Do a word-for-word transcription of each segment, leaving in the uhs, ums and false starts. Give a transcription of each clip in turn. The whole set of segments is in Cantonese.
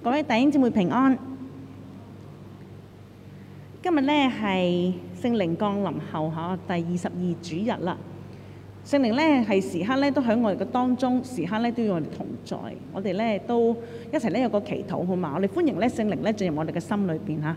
各位弟兄姊妹平安。今日咧係聖靈降臨後嚇第二十二主日啦。聖靈咧係時刻咧都喺我哋嘅當中，時刻咧都與我哋同在。我哋咧都一齊咧有個祈禱好嘛？我哋歡迎咧聖靈咧進入我哋嘅心裏邊嚇。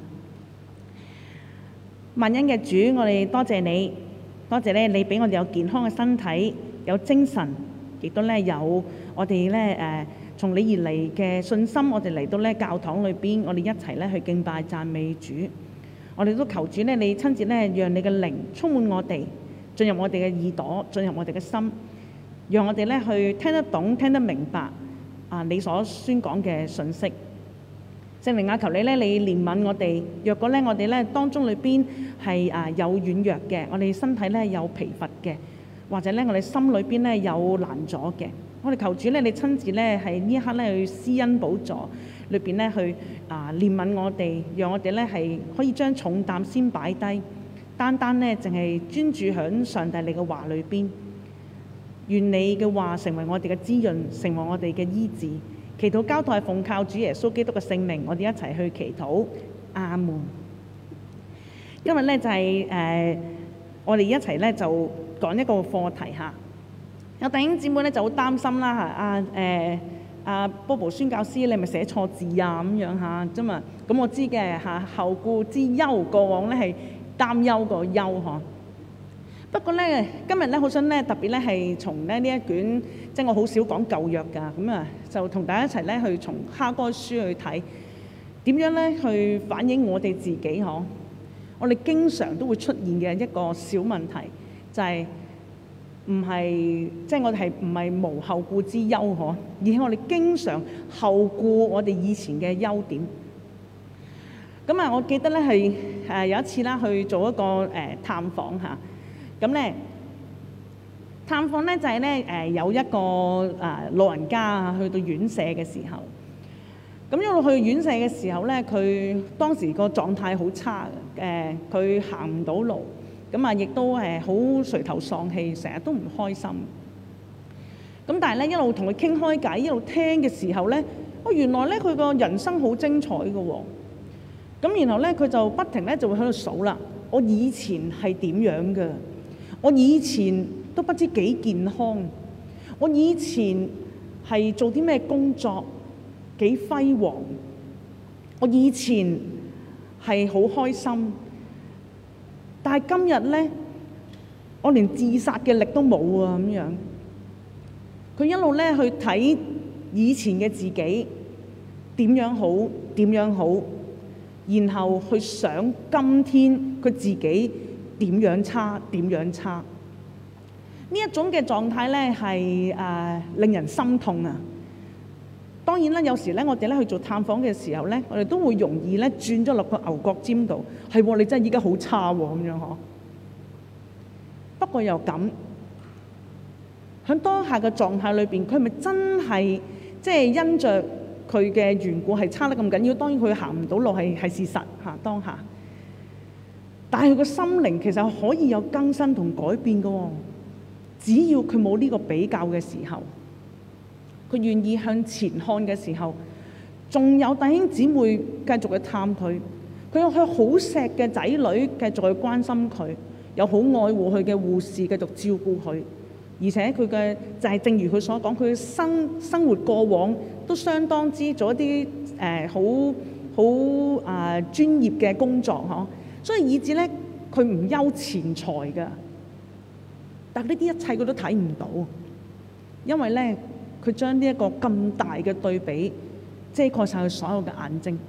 萬恩嘅主，我哋多謝你，多謝咧你俾我哋有健康嘅身體，有精神，亦都咧有我哋咧誒。從你而嚟嘅信心，我哋嚟到咧教堂裏邊，我哋一齊咧去敬拜讚美主。我哋都求主咧，你親自咧讓你嘅靈充滿我哋，進入我哋嘅耳朵，進入我哋嘅心，讓我哋咧去聽得懂、聽得明白啊你所宣講嘅信息。聖靈啊，求你咧，你憐憫我哋。若果咧我哋咧當中裏邊係啊有軟弱嘅，我哋身體咧有疲乏嘅，或者咧我哋心裏邊咧有難阻嘅。我哋求主咧，你親自咧喺呢一刻咧去施恩寶座裏邊咧去啊憐憫我哋，讓我哋咧係可以將重擔先擺低，單單咧淨係專注響上帝你嘅話裏邊。願你嘅話成為我哋嘅滋潤，成為我哋嘅醫治。祈禱交託係奉靠主耶穌基督嘅聖名，我哋一齊去祈禱。阿門。今日咧就係、是、誒、呃，我哋一齊咧就講一個課題嚇。有弟兄姊妹咧就好擔心啦嚇，阿誒阿 Bobo 宣教師，你係咪寫錯字啊咁樣嚇啫嘛？咁我知嘅嚇，後顧之憂，過往咧係擔憂個憂嗬。不過咧，今日咧好想咧特別咧係從咧呢一卷，即係我好少講舊約㗎，咁啊就同大家一齊咧去從哈該書去睇點樣咧去反映我哋自己嗬。我哋經常都會出現嘅一個小問題就係、是。唔係，即係我哋係唔係無後顧之憂嗬，而係我哋經常後顧我哋以前嘅優點。咁啊，我記得咧係誒有一次啦，去做一個誒、呃、探訪嚇。咁咧探訪咧就係咧誒有一個誒、呃、老人家啊，去到院舍嘅時候，咁一路去院舍嘅時候咧，佢當時個狀態好差嘅，誒佢行唔到路。咁啊，亦都誒好垂頭喪氣，成日都唔開心。咁但係咧，一路同佢傾開偈，一路聽嘅時候咧，哦原來咧佢個人生好精彩嘅喎。咁然後咧，佢就不停咧就會喺度數啦。我以前係點樣嘅？我以前都不知幾健康。我以前係做啲咩工作？幾輝煌。我以前係好開心。但係今日咧，我連自殺嘅力都冇啊！咁樣，佢一路咧去睇以前嘅自己點樣好，點樣好，然後去想今天佢自己點樣差，點樣差。呢一種嘅狀態咧係誒令人心痛啊！當然啦，有時咧我哋咧去做探訪嘅時候咧，我哋都會容易咧轉咗落個牛角尖度，係喎，你真係依家好差喎咁樣嗬。不過又咁，喺當下嘅狀態裏邊，佢係咪真係即係因着佢嘅緣故係差得咁緊要？當然佢行唔到路係係事實嚇當下，但係佢個心靈其實可以有更新同改變嘅喎，只要佢冇呢個比較嘅時候。佢願意向前看嘅時候，仲有弟兄姊妹繼續去探佢，佢有佢好錫嘅仔女繼續去關心佢，有好愛護佢嘅護士繼續照顧佢，而且佢嘅就係、是、正如佢所講，佢嘅生生活過往都相當之做一啲誒好好啊專業嘅工作嗬，所以以至咧佢唔憂錢財㗎，但呢啲一切佢都睇唔到，因為咧。佢將呢一個咁大嘅對比遮蓋晒佢所有嘅眼睛。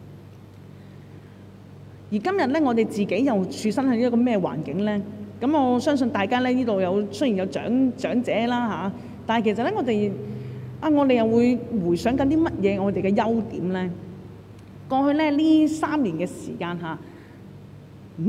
而今日咧，我哋自己又處身喺一個咩環境咧？咁我相信大家咧呢度有雖然有長長者啦嚇，但係其實咧我哋啊，我哋又會回想緊啲乜嘢我哋嘅優點咧？過去咧呢三年嘅時間嚇，嗯，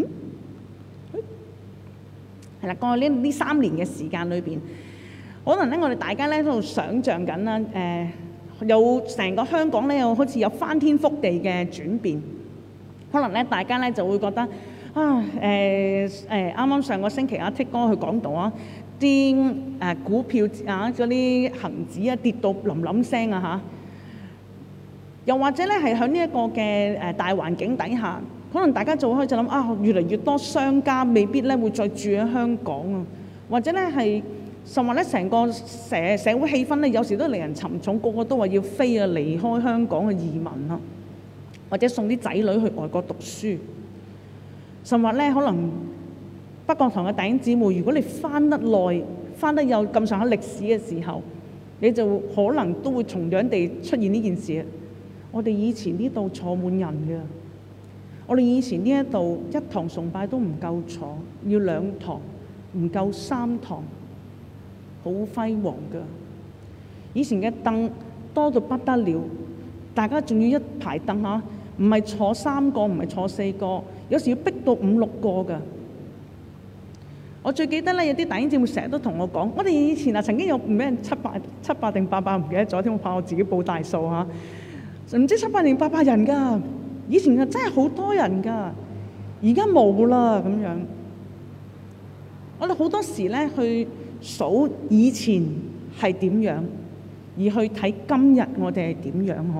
係啦，過去呢呢三年嘅時間裏邊。可能咧，我哋大家咧喺度想像緊啦，誒、呃，有成個香港咧，又好似有翻天覆地嘅轉變。可能咧，大家咧就會覺得啊，誒、呃、誒，啱、呃、啱上個星期阿 Tik 哥去講到啊，啲誒股票啊，嗰啲恆指啊跌到冧冧聲啊嚇， 又或者咧係喺呢一個嘅誒大環境底下，可能大家就會開始諗啊，越嚟越多商家未必咧會再住喺香港啊，或者咧係甚或咧成個社社會氣氛咧，有時都令人沉重，個個都話要飛啊，離開香港嘅移民啊，或者送啲仔女去外國讀書，甚或咧可能北角堂嘅弟兄姊妹，如果你翻得耐，翻得有咁上下歷史嘅時候，你就可能都會同樣地出現呢件事。我哋以前呢度坐滿人嘅，我哋以前呢一度一堂崇拜都唔夠坐，要兩堂，唔夠三堂，好輝煌㗎。以前嘅凳多到不得了，大家仲要一排凳嚇，唔係坐三個，唔係坐四個，有時要逼到五六個㗎。我最記得咧，有啲弟兄姊妹成日都同我講，我哋以前啊曾經有唔咩七百七百定八百唔記得咗添，我怕我自己報大數嚇，唔知七百定八百人㗎。以前啊真係好多人㗎，而家冇啦咁樣。我哋好多時咧去數以前係點樣，而去睇今日我哋係點樣嗬，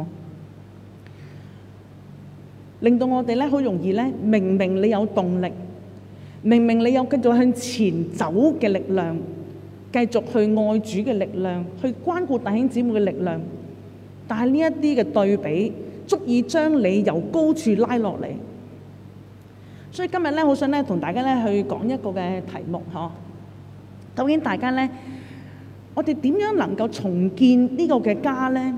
令到我哋咧好容易咧，明明你有動力。明明你有繼續向前走嘅力量，繼續去愛主嘅力量，去關顧弟兄姊妹嘅力量，但係呢一啲嘅對比，足以將你由高處拉落嚟。所以今日咧，好想咧同大家咧去講一個嘅題目，嗬，究竟大家咧，我哋點樣能夠重建呢個嘅家咧？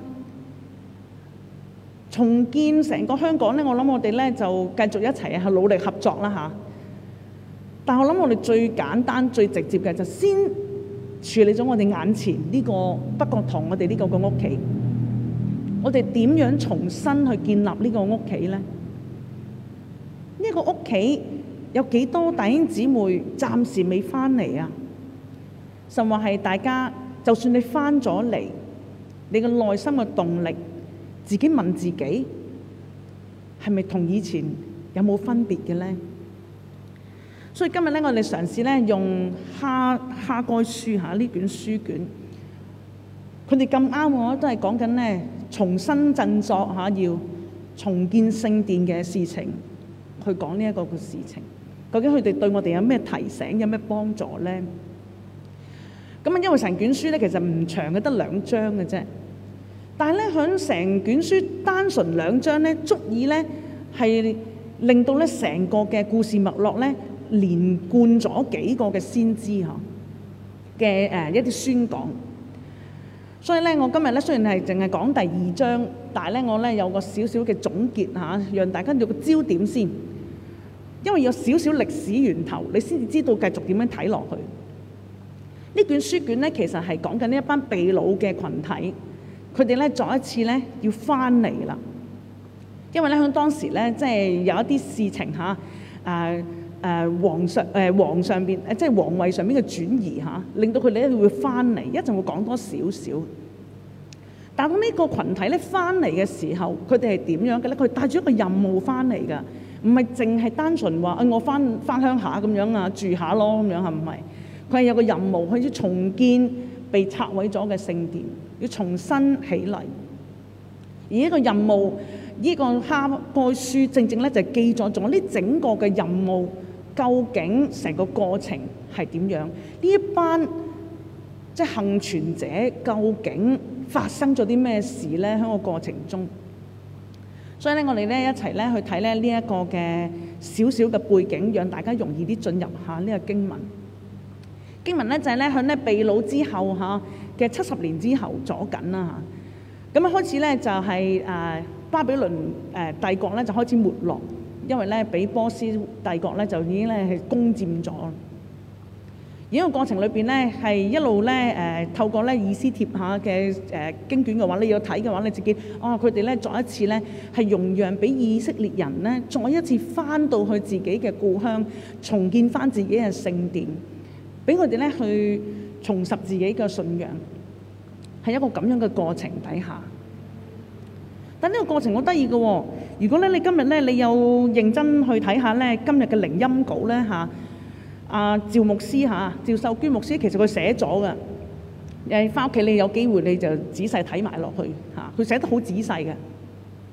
重建成個香港咧，我諗我哋咧就繼續一齊去努力合作啦嚇。但係我諗我哋最簡單最直接嘅就先處理咗我哋眼前呢個北角堂我哋呢個個屋企，我哋點樣重新去建立呢個屋企咧？呢個屋企有幾多弟兄姊妹暫時未翻嚟啊？甚或係大家就算你翻咗嚟，你嘅內心嘅動力，自己問自己係咪同以前有冇分別嘅咧？所以今日咧，我哋嘗試咧用哈哈該書嚇呢卷書卷，佢哋咁啱我都係講緊咧重新振作嚇，要重建聖殿嘅事情，去講呢一個嘅事情。究竟佢哋對我哋有咩提醒，有咩幫助咧？咁啊，因為成卷書咧其實唔長嘅，得兩章嘅啫。但係咧，響成卷書單純兩章咧，足以咧係令到咧成個嘅故事脈絡咧。連貫咗幾個嘅先知嚇嘅誒一啲宣講，所以咧我今日咧雖然係淨係講第二章，但係咧我咧有個少少嘅總結嚇，讓大家有個焦點先，因為有少少歷史源頭，你先至知道繼續點樣睇落去。呢卷書卷咧其實係講緊呢一班被擄嘅群體，佢哋咧再一次咧要翻嚟啦，因為咧喺當時咧即係有一啲事情嚇誒。誒、呃、皇上誒、呃、皇上邊誒即係皇位上邊嘅轉移嚇，令到佢哋咧會翻嚟，一陣會講多少少。但係呢個群體咧翻嚟嘅時候，佢哋係點樣嘅咧？佢帶住一個任務翻嚟㗎，唔係淨係單純話誒、哎、我翻翻鄉下咁樣啊，住下咯咁樣，係唔係？佢係有個任務，佢要重建被拆毀咗嘅聖殿，要重新起嚟。而呢個任務，呢、這個哈該書正正咧就記載咗呢整個嘅任務。究竟成個過程係點樣？呢一班即係幸存者，究竟發生咗啲咩事咧？喺個過程中，所以咧，我哋咧一齊咧去睇咧呢一個嘅少少嘅背景，讓大家容易啲進入下呢個經文。經文咧就係咧喺咧被擄之後嚇嘅七十年之後左緊啦嚇。咁啊開始咧就係誒巴比倫誒帝國咧就開始沒落。因為咧，俾波斯帝國咧就已經咧係攻佔咗。而呢個過程裏邊咧，係一路咧誒透過咧以斯帖下嘅誒經卷嘅話，你要睇嘅話，你自己哦佢哋咧再一次咧係容讓俾以色列人咧再一次翻到去自己嘅故鄉，重建翻自己嘅聖殿，俾佢哋咧去重拾自己嘅信仰，係一個咁樣嘅過程底下。但呢個過程好得意嘅喎，如果咧你今日咧你有認真去睇下咧今日嘅靈音稿咧嚇，阿趙牧師嚇趙秀娟牧師其實佢寫咗嘅，誒翻屋企你有機會你就仔細睇埋落去嚇，佢寫得好仔細嘅。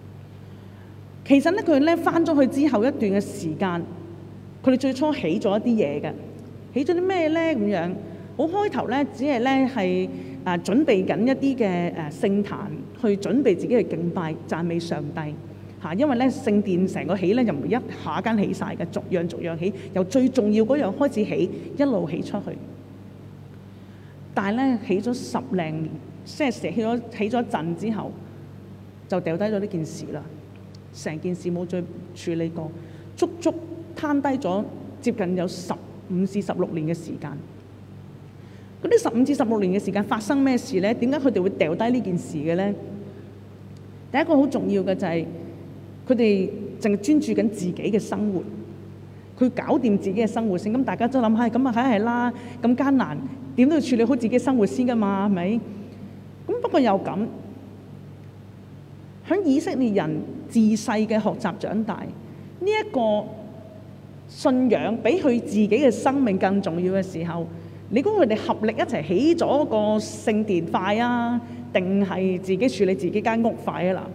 其實咧，佢咧翻咗去之後一段嘅時間，佢哋最初起咗一啲嘢嘅，起咗啲咩咧？咁樣好開頭咧，只係咧係誒準備緊一啲嘅誒聖壇，去準備自己嘅敬拜讚美上帝嚇。因為咧聖殿成個起咧，又唔係一下間起晒嘅，逐樣逐樣起，由最重要嗰樣開始起，一路起出去。但係咧起咗十零年，即係起咗起咗一陣之後，就掉低咗呢件事啦。成件事冇再處理過，足足攤低咗接近有十五至十六年嘅時間。嗰啲十五至十六年嘅時間發生咩事咧？點解佢哋會掉低呢件事嘅咧？第一個好重要嘅就係佢哋淨係專注緊自己嘅生活，佢搞掂自己嘅生活先。咁大家都諗下，咁啊梗係啦，咁艱難，點都要處理好自己嘅生活先㗎嘛，係咪？咁不過又咁，喺以色列人自細嘅學習長大，呢一個信仰比佢自己嘅生命更重要嘅時候，你估佢哋合力一齊起咗個聖殿快啊，定係自己處理自己間屋快啊？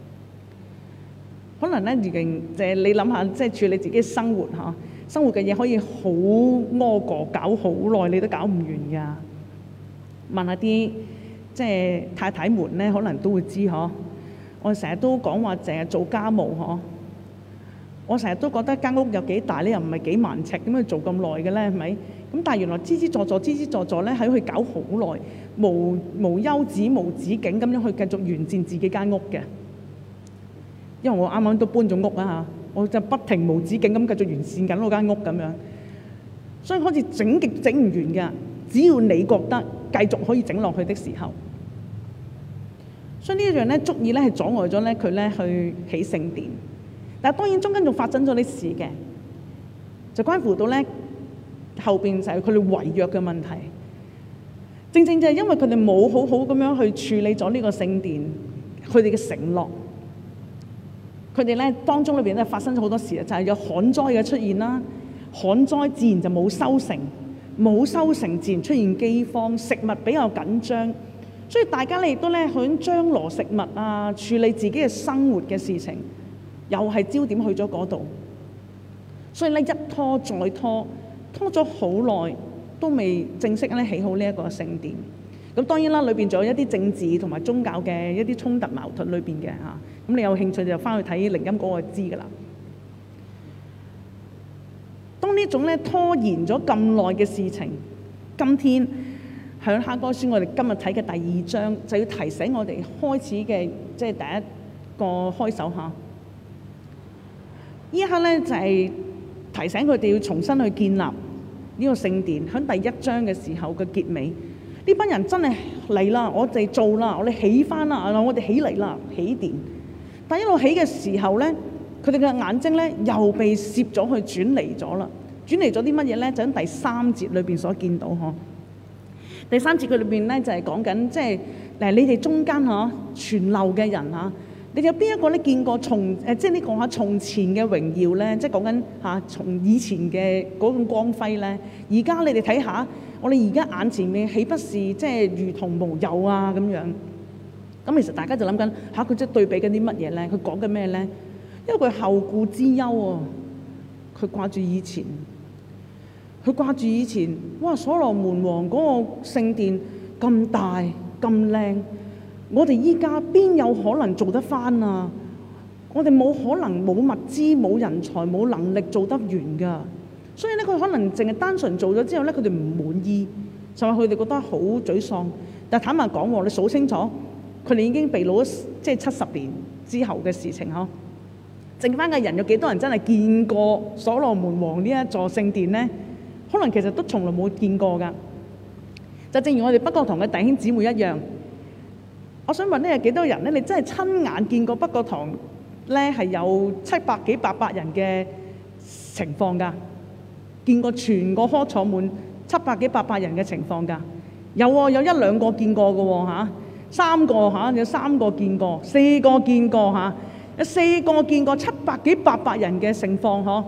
嗱，可能咧已經即係你諗下，即係處理自己生活嚇，生活嘅嘢可以好屙過搞好耐，你都搞唔完㗎。問下啲即係太太們咧，可能都會知嗬。我成日都講話，淨係做家務嗬。我成日都覺得間屋有幾大咧，又唔係幾萬尺，點解做咁耐嘅咧？係咪？咁但係原來支支坐坐、支支坐坐咧，喺佢搞好耐，無無休止、無止境咁樣去繼續完善自己間屋嘅。因為我啱啱都搬咗屋啊嚇，我就不停無止境咁繼續完善緊我間屋咁樣，所以開始整極整唔完㗎。只要你覺得繼續可以整落去的時候。所以呢一樣咧，足以咧係阻礙咗咧佢咧去起聖殿。但係當然中間仲發生咗啲事嘅，就關乎到咧後邊就係佢哋違約嘅問題。正正就係因為佢哋冇好好咁樣去處理咗呢個聖殿，佢哋嘅承諾，佢哋咧當中裏邊咧發生咗好多事啊，就係有旱災嘅出現啦。旱災自然就冇收成，冇收成自然出現饑荒，食物比較緊張。所以大家咧亦都咧響張羅食物啊，處理自己嘅生活嘅事情，又係焦點去咗嗰度。所以咧一拖再拖，拖咗好耐都未正式咧起好呢一個聖殿。咁當然啦，裏邊仲有一啲政治同埋宗教嘅一啲衝突矛盾裏邊嘅嚇。咁你有興趣就翻去睇靈音嗰個就知㗎啦。當呢種咧拖延咗咁耐嘅事情，今天喺哈該書，我哋今日睇嘅第二章就要提醒我哋開始嘅即係第一個開手嚇。呢一刻咧就係、是、提醒佢哋要重新去建立呢個聖殿。喺第一章嘅時候嘅結尾，呢班人真係嚟啦，我哋做啦，我哋起翻啦，我哋起嚟啦，起殿。但一路起嘅時候咧，佢哋嘅眼睛咧又被攝咗去轉離咗啦。轉離咗啲乜嘢咧？就喺第三節裏邊所見到呵。第三節佢裏邊咧就係講緊，即係誒你哋中間嚇傳流嘅人嚇，你哋有邊一個咧見過從誒即係呢個嚇從前嘅榮耀咧？即係講緊嚇從以前嘅嗰種光輝咧。而家你哋睇下，我哋而家眼前面豈不是即係如同無有啊咁樣？咁其實大家就諗緊嚇佢即係對比緊啲乜嘢咧？佢講緊咩咧？因為佢後顧之憂喎，佢掛住以前。佢掛住以前，哇！所羅門王嗰個聖殿咁大咁靚，我哋依家邊有可能做得翻啊？我哋冇可能冇物資、冇人才、冇能力做得完㗎。所以咧，佢可能淨係單純做咗之後咧，佢哋唔滿意，就係佢哋覺得好沮喪。但係坦白講喎，你數清楚，佢哋已經被擄咗即係七十年之後嘅事情呵。剩翻嘅人有幾多人真係見過所羅門王呢一座聖殿咧？可能其實都從來冇見過㗎。就正如我哋北角堂嘅弟兄姊妹一樣，我想問咧，有幾多人咧？你真係親眼見過北角堂咧係有七百幾八百人嘅情況㗎？見過全個科坐滿七百幾八百人嘅情況㗎？有喎、哦，有一兩個見過嘅喎嚇，三個嚇、啊、有三個見過，四個見過嚇、啊，有四個見過七百幾八百人嘅情況呵。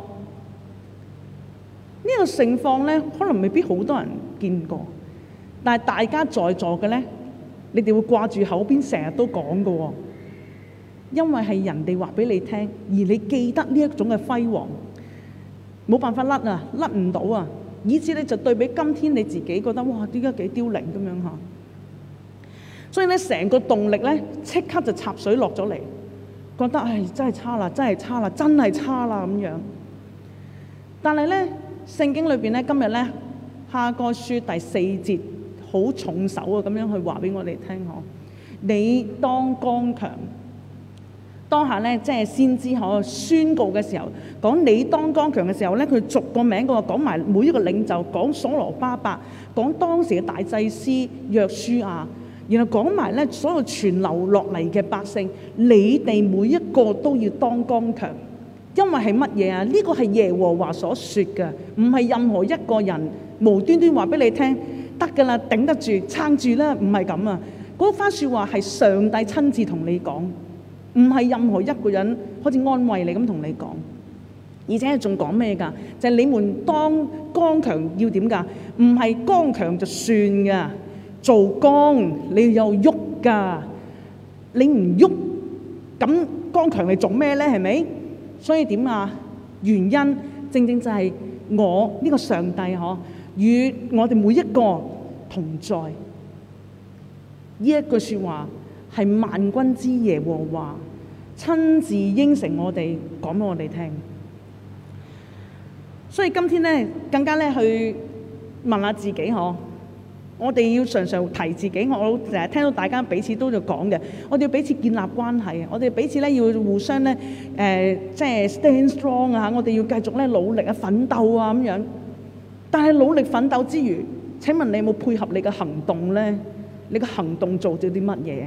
呢個情況咧，可能未必好多人見過，但係大家在座嘅咧，你哋會掛住口邊成日都講嘅喎。 因為係人哋話俾你聽，而你記得呢一種嘅輝煌，冇辦法甩啊，甩唔到啊，以至你就對比今天你自己覺得哇，點解幾凋零咁樣嚇？所以咧，成個動力咧即刻就插水落咗嚟，覺得唉真係差啦，真係差啦，真係差啦咁樣。但係咧，聖經裏邊咧今日咧哈該書第四節好重手啊，咁樣去話俾我哋聽嗬，你當剛強。當下咧，即係先知可宣告嘅時候，講你當剛強嘅時候咧，佢逐個名嘅話講埋每一個領袖，講所羅巴伯，講當時嘅大祭司約書亞，然後講埋咧所有傳流落嚟嘅百姓，你哋每一個都要當剛強，因為係乜嘢啊？呢個係耶和華所說嘅，唔係任何一個人無端端話俾你聽得㗎啦，頂得住，撐住啦，唔係咁啊！嗰番説話係上帝親自同你講。唔係任何一個人好似安慰你咁同你講，而且仲講咩㗎？就係、是、你們當剛強要點㗎？唔係剛強就算㗎，做工你要有喐㗎。你唔喐，咁剛強你做咩咧？係咪？所以點啊？原因正正就係我呢、這個上帝嗬，與我哋每一個同在。呢一句説話。係萬軍之耶和華親自應承我哋，講俾我哋聽。所以今天咧，更加咧去問下自己嗬，我哋要常常提自己。我成日聽到大家彼此都在講嘅，我哋要彼此建立關係，我哋彼此咧要互相咧誒、呃，即係 stand strong 啊！我哋要繼續咧努力啊、奮鬥啊咁樣。但係努力奮鬥之餘，請問你有冇配合你嘅行動咧？你嘅行動做咗啲乜嘢？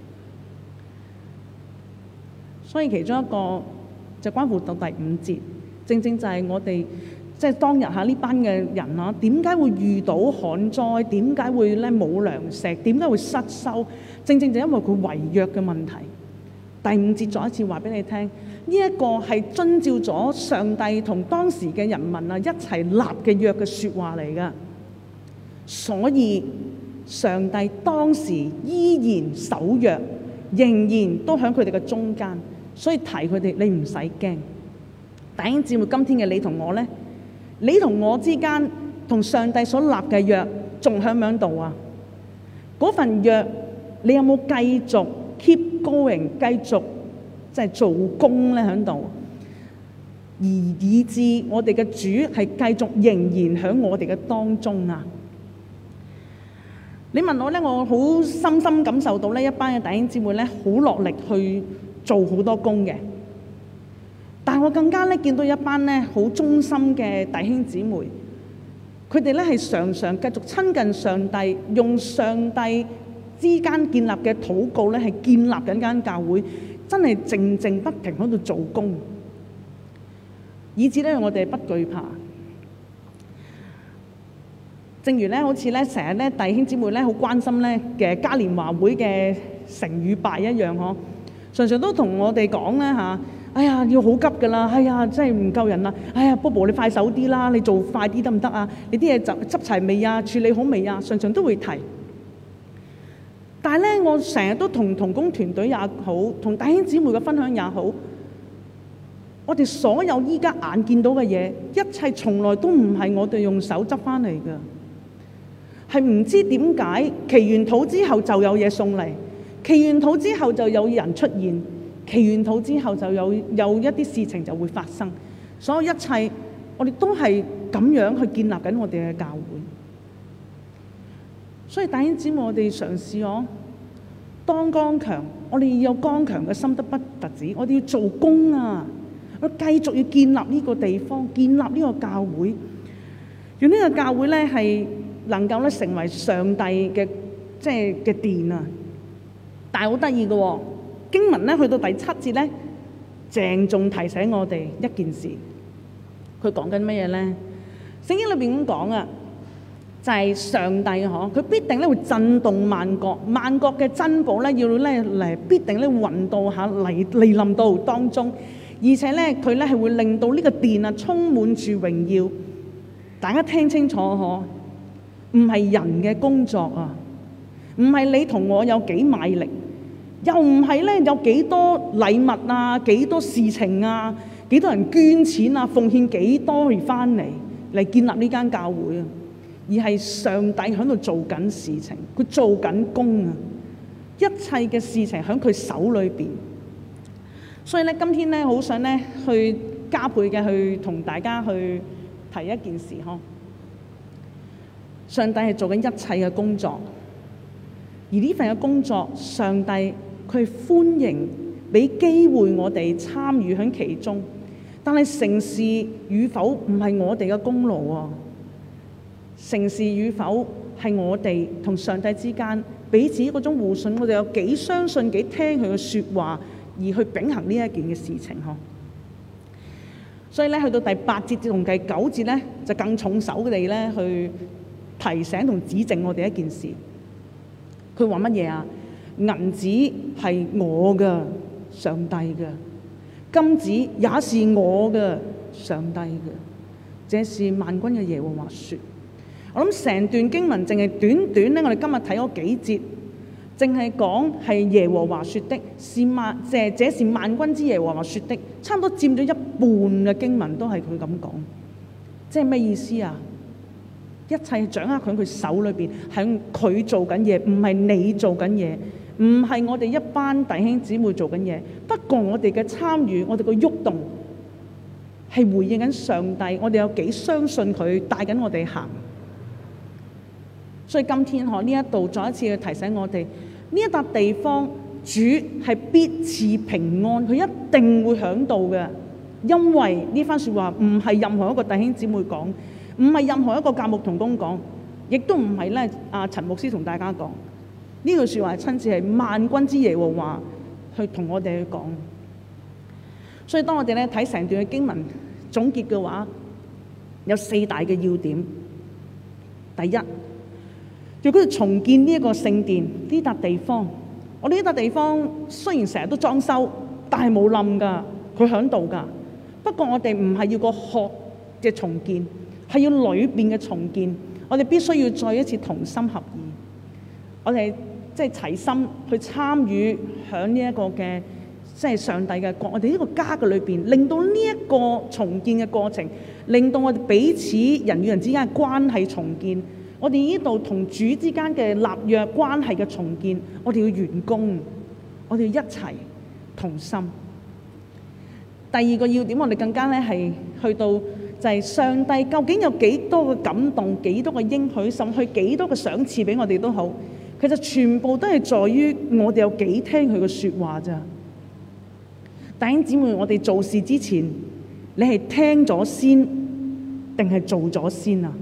所以其中一個就關乎到第五節，正正就係我哋即係當日嚇呢班嘅人啊，點解會遇到旱災？點解會咧冇糧食？點解會失收？正正就因為佢違約嘅問題。第五節再一次話俾你聽，呢一個係遵照咗上帝同當時嘅人民啊一齊立嘅約嘅説話嚟㗎。所以上帝當時依然守約，仍然都喺佢哋嘅中間。所以提佢哋，你唔使驚。弟兄姊妹，今天嘅你同我呢？你同我之間同上帝所立嘅約仲喺唔喺度啊？嗰份約你有冇繼續 keep going， 繼續即係做工咧喺度？而以致我哋嘅主係繼續仍然喺我哋嘅當中啊！你問我咧，我好深深感受到呢一班嘅弟兄姊妹咧，好落力去做好多工嘅，但我更加咧見到一班咧好忠心嘅弟兄姊妹，佢哋咧係常常繼續親近上帝，用上帝之間建立嘅禱告咧係建立緊間教會，真係靜靜不停喺度做工，以至咧我哋不懼怕。正如咧，好似咧成日咧弟兄姊妹咧好關心咧嘅嘉年華會嘅成與敗一樣嗬。常常都同我哋講咧嚇，哎呀要好急噶啦，哎呀真係唔夠人啦，哎呀 Bobo 你快手啲啦，你做快啲得唔得啊？你啲嘢執執齊未啊？處理好未啊？常常都會提。但係咧，我成日都同同工團隊也好，同弟兄姊妹嘅分享也好，我哋所有依家眼見到嘅嘢，一切從來都唔係我哋用手執翻嚟嘅，係唔知點解祈完禱之後就有嘢送嚟。祈完禱之後就有人出現，祈完禱之後就有有一啲事情就會發生，所有一切我哋都係咁樣去建立緊我哋嘅教會。所以弟兄姊妹，我哋嘗試咗當剛強，我哋要有剛強嘅心得不特止，我哋要做工啊！我繼續要建立呢個地方，建立呢個教會，讓呢個教會咧係能夠咧成為上帝嘅即係嘅殿啊！但係好得意嘅喎，經文咧去到第七節咧，鄭重提醒我哋一件事。佢講緊乜嘢咧？聖經裏邊咁講啊，就係、是、上帝嗬，佢必定咧會震動萬國，萬國嘅珍寶咧要咧嚟必定咧運到下嚟嚟臨到當中，而且咧佢咧係會令到呢個殿啊充滿住榮耀。大家聽清楚嗬，唔係人嘅工作啊，唔係你同我有幾賣力。 又唔係咧有幾多禮物啊、幾多事情啊、幾多人捐錢啊、奉獻幾多而翻嚟嚟建立呢間教會啊，而係上帝喺度做緊事情，佢做緊工啊，一切嘅事情喺佢手裏邊。所以咧，今天咧好想咧去加倍嘅去同大家去提一件事呵。上帝係做緊一切嘅工作，而呢份嘅工作，上帝佢歡迎俾機會我哋參與喺其中。但係成事與否唔係我哋嘅功勞啊，成事與否係我哋同上帝之間彼此嗰種互信，我哋有幾相信、幾聽佢嘅説話，而去秉行呢一件嘅事情呵。所以咧，去到第八節至同第九節咧，就更重手嘅地咧去提醒同指正我哋一件事。佢話乜嘢啊？銀子係我嘅，上帝嘅；金子也是我嘅，上帝嘅。這是萬軍嘅耶和華說。我諗成段經文淨係短短咧，我哋今日睇嗰幾節，淨係講係耶和華說的，是萬這這是萬軍之耶和華說的，差唔多佔咗一半嘅經文都係佢咁講。即係咩意思啊？一切掌握喺佢手裏邊，係佢做緊嘢，唔係你做緊嘢，唔係我哋一班弟兄姊妹做緊嘢。不過我哋嘅參與，我哋嘅喐動係回應緊上帝，我哋有幾相信佢帶緊我哋行。所以今天嗬呢一度再一次去提醒我哋，呢一笪地方主係必賜平安，佢一定會響度嘅。因為呢番説話唔係任何一個弟兄姊妹講，唔係任何一個教牧同工講，亦都唔係咧阿陳牧師同大家講。呢句説話係親自係萬軍之耶和華去同我哋去講。所以當我哋咧睇成段嘅經文總結嘅話，有四大嘅要點。第一，如果要重建呢一個聖殿呢笪地方，我哋呢笪地方雖然成日都裝修，但係冇冧㗎，佢響度㗎。不過我哋唔係要個殼嘅重建，係要裏邊嘅重建。我哋必須要再一次同心合意，我哋即係齊心去參與響呢一個嘅即係上帝嘅國，我哋呢個家嘅裏邊，令到呢一個重建嘅過程，令到我哋彼此人與人之間嘅關係重建。我哋呢度同主之間嘅立約關係嘅重建，我哋要完工，我哋要一齊同心。第二個要點，我哋更加咧係去到就係上帝究竟有幾多嘅感動，幾多嘅應許，甚至幾多嘅賞賜俾我哋都好，其實全部都係在於我哋有幾聽佢嘅説話咋。弟兄姊妹，我哋做事之前，你係聽咗先定係做咗先啊？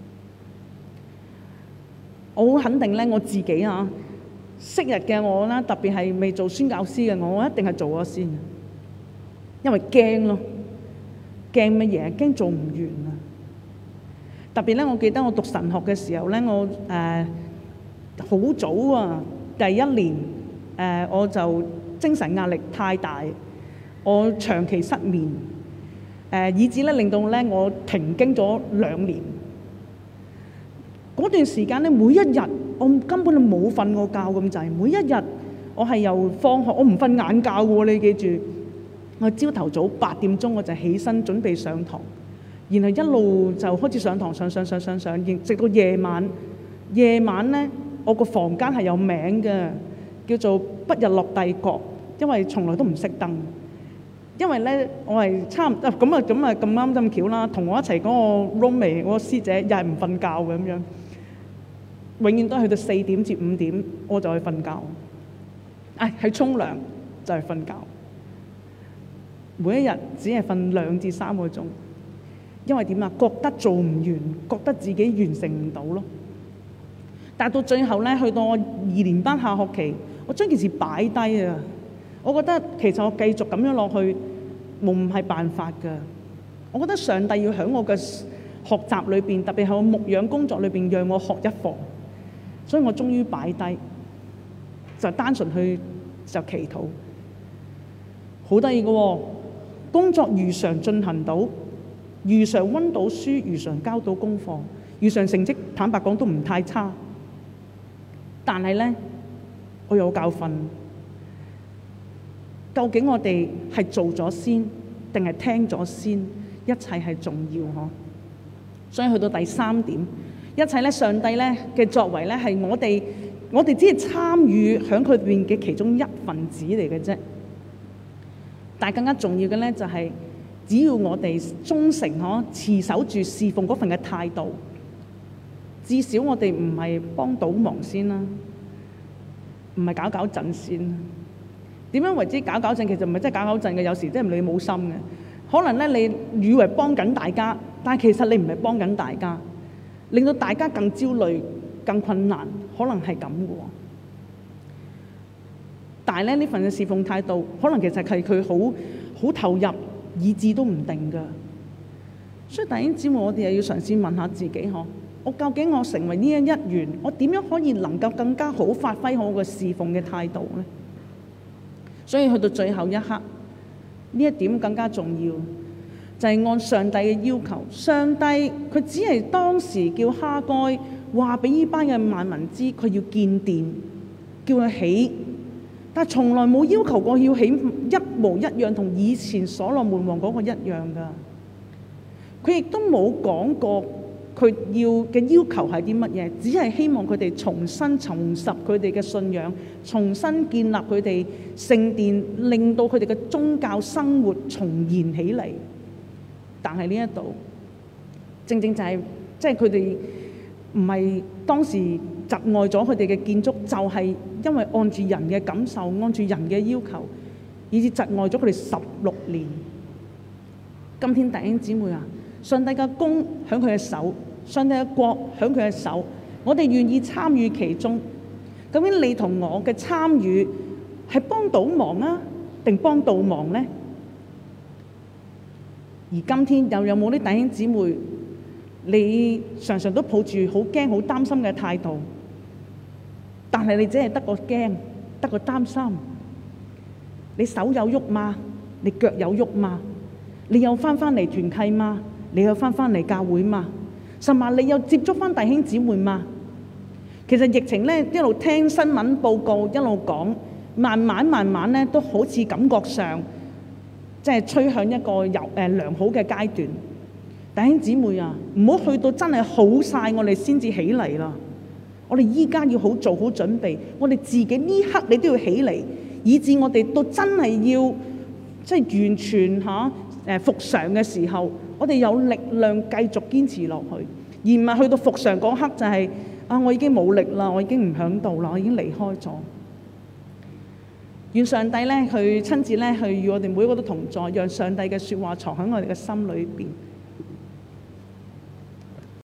我好肯定咧，我自己啊，昔日嘅我啦，特別係未做宣教師嘅我，我一定係做咗先，因為驚咯，驚乜嘢？驚做唔完啊！特別咧，我記得我讀神學嘅時候咧，我誒好、呃、早啊，第一年誒、呃、我就精神壓力太大，我長期失眠，誒、呃、以至咧令到咧我停經咗兩年。嗰段時間咧，每一日我根本就冇瞓過覺咁滯。每一日我係由放學，我唔瞓晏覺喎。你記住，我朝頭早八點鐘我就起身準備上堂，然後一路就開始上堂，上上上上上，直到夜晚。夜晚咧，我個房間係有名嘅，叫做不日落帝國，因為從來都唔熄燈。因為咧，我係差唔多咁啊，咁啊咁啱咁巧啦，同我一齊嗰個 roommate 嗰個師姐又係唔瞓覺嘅咁樣。永遠都係去到四點至五點，我就去瞓覺。唉，去沖涼就係瞓覺。每一日只係瞓兩至三個鐘，因為點啊？覺得做唔完，覺得自己完成唔到咯。但係到最後咧，去到我二年班下學期，我將件事擺低啊！我覺得其實我繼續咁樣落去，冇唔係辦法㗎。我覺得上帝要喺我嘅學習裏邊，特別係我牧養工作裏邊，讓我學一課。所以我終於擺低，就單純去就祈禱。好得意嘅喎，工作如常進行到，如常溫到書，如常交到功課，如常成績坦白講都唔太差。但係咧，我有教訓， 究竟我哋係做咗先，定係聽咗先？一切係重要嗬。所以去到第三點，一切咧上帝咧嘅作為咧係我哋，我哋只係參與喺佢邊嘅其中一份子嚟嘅啫。但係更加重要嘅咧就係，只要我哋忠誠嗬，持守住侍奉嗰份嘅態度，至少我哋唔係幫倒忙先啦，唔係搞搞震先。點樣為之搞搞震？其實唔係真係搞搞震嘅，有時真係你冇心嘅。可能咧你以為幫緊大家，但係其實你唔係幫緊大家，令到大家更焦慮、更困難，可能係咁嘅喎。但係咧呢份嘅侍奉態度，可能其實係佢好好投入，以致都唔定㗎。所以弟兄姊妹，我哋又要嘗試問下自己嗬，我究竟我成為呢一一員，我點樣可以能夠更加好發揮好我嘅侍奉嘅態度咧？所以去到最後一刻，呢一點更加重要，就係按上帝嘅要求。上帝佢只係當時叫哈該話俾呢班嘅萬民知，佢要建殿，叫佢起，但係從來冇要求過要起一模一樣同以前所羅門王嗰個一樣㗎。佢亦都冇講過佢要嘅要求係啲乜嘢，只係希望佢哋重新重拾佢哋嘅信仰，重新建立佢哋聖殿，令到佢哋嘅宗教生活重燃起嚟。但係呢一度正正就係即係佢哋唔係當時窒礙咗佢哋嘅建築，就係、是、因為按住人嘅感受，按住人嘅要求，以致窒礙咗佢哋十六年。今天弟兄姊妹啊，上帝嘅功喺佢嘅手，上帝嘅國喺佢嘅手，我哋願意參與其中。究竟你同我嘅參與係幫倒忙啊，定幫倒忙呢？而今天又有冇啲弟兄姊妹，你常常都抱住好驚、好擔心嘅態度，但係你只係得個驚，得個擔心。你手有喐嘛？你腳有喐嘛？你有翻返嚟團契嘛？你有翻返嚟教會嘛？甚至你有接觸翻弟兄姊妹嘛？其實疫情咧一路聽新聞報告，一路講，慢慢慢慢咧都好似感覺上即係趨向一個有誒良好嘅階段。弟兄姊妹啊，唔好去到真係好晒我哋先至起嚟啦。我哋依家要好做好準備，我哋自己呢刻你都要起嚟，以至我哋到真係要即係完全嚇誒復常嘅時候，我哋有力量繼續堅持落去，而唔係去到復常嗰刻就係、是、啊我已經冇力啦，我已經唔響度啦，我已經離開咗。願上帝咧去親自咧去與我哋每一個都同在，讓上帝嘅説話藏喺我哋嘅心裏邊。